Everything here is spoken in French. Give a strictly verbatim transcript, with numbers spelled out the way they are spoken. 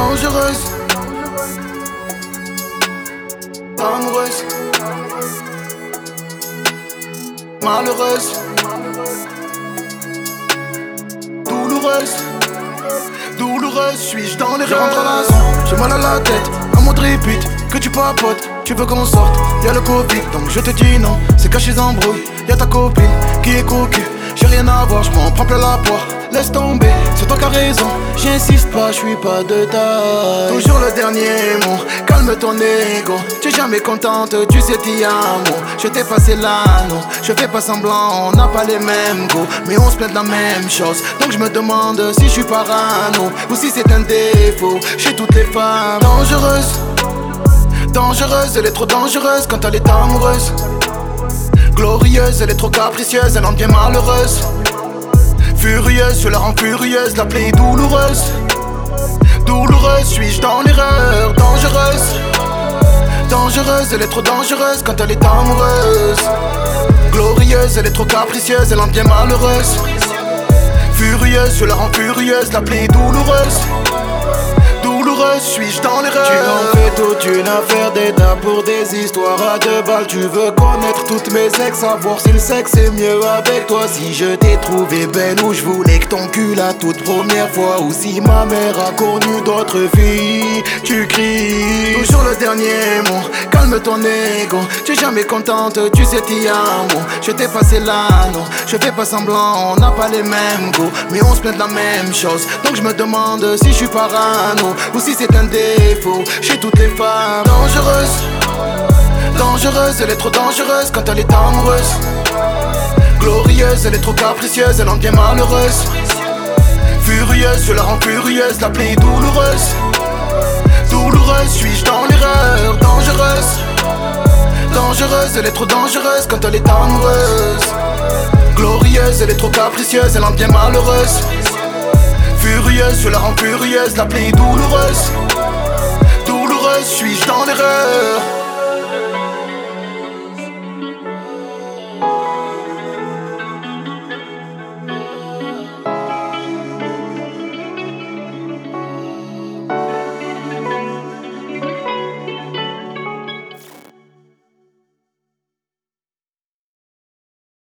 dangereuse, amoureuse, malheureuse, douloureuse, douloureuse, suis-je dans les rêves? Je rentre à la maison, j'ai mal à la tête, un mot de répite, que tu papotes, tu veux qu'on sorte, y'a le Covid, donc je te dis non, c'est caché dans embrouille, y'a ta copine qui est cocu, j'ai rien à voir, je m'en prends plein la poire, laisse tomber, c'est toi qui as raison, j'insiste pas, je suis pas de taille. Toujours le dernier mot, calme ton ego, tu es jamais contente, tu sais t'y amour, je t'ai passé l'anneau, je fais pas semblant, on n'a pas les mêmes goûts, mais on se plaint de la même chose, donc je me demande si je suis parano, ou si c'est un défaut, chez toutes les femmes dangereuses. Dangereuse, elle est trop dangereuse quand elle est amoureuse. Glorieuse, elle est trop capricieuse, elle en devient malheureuse. Furieuse, je la rends furieuse, la plaie est douloureuse. Douloureuse, suis-je dans l'erreur? Dangereuse, dangereuse, elle est trop dangereuse quand elle est amoureuse. Glorieuse, elle est trop capricieuse, elle en devient malheureuse. Furieuse, je la rends furieuse, la plaie est douloureuse. Douloureuse, suis-je dans l'erreur? Tu en fais toute une affaire d'état pour des histoires à deux balles. Tu veux connaître toutes mes ex, savoir si le sexe est mieux avec toi. Si je t'ai trouvé belle ou je voulais que ton cul la toute première fois, ou si ma mère a connu d'autres filles, tu cries. Toujours le dernier mot, calme ton ego, tu es jamais contente, tu sais t'y amour. Je t'ai passé l'anneau, je fais pas semblant, on n'a pas les mêmes goûts, mais on se plaint de la même chose, donc je me demande si je suis parano, ou si c'est un défaut chez toutes les femmes dangereuses. Dangereuse, elle est trop dangereuse quand elle est amoureuse. Glorieuse, elle est trop capricieuse, elle en devient malheureuse. Furieuse, je la rends furieuse, la plaie est douloureuse. Douloureuse, suis-je dans l'erreur? Dangereuse, dangereuse, elle est trop dangereuse quand elle est amoureuse. Glorieuse, elle est trop capricieuse, elle en devient malheureuse. Furieuse, je la rends furieuse, la plaie est douloureuse. Douloureuse, suis-je dans l'erreur?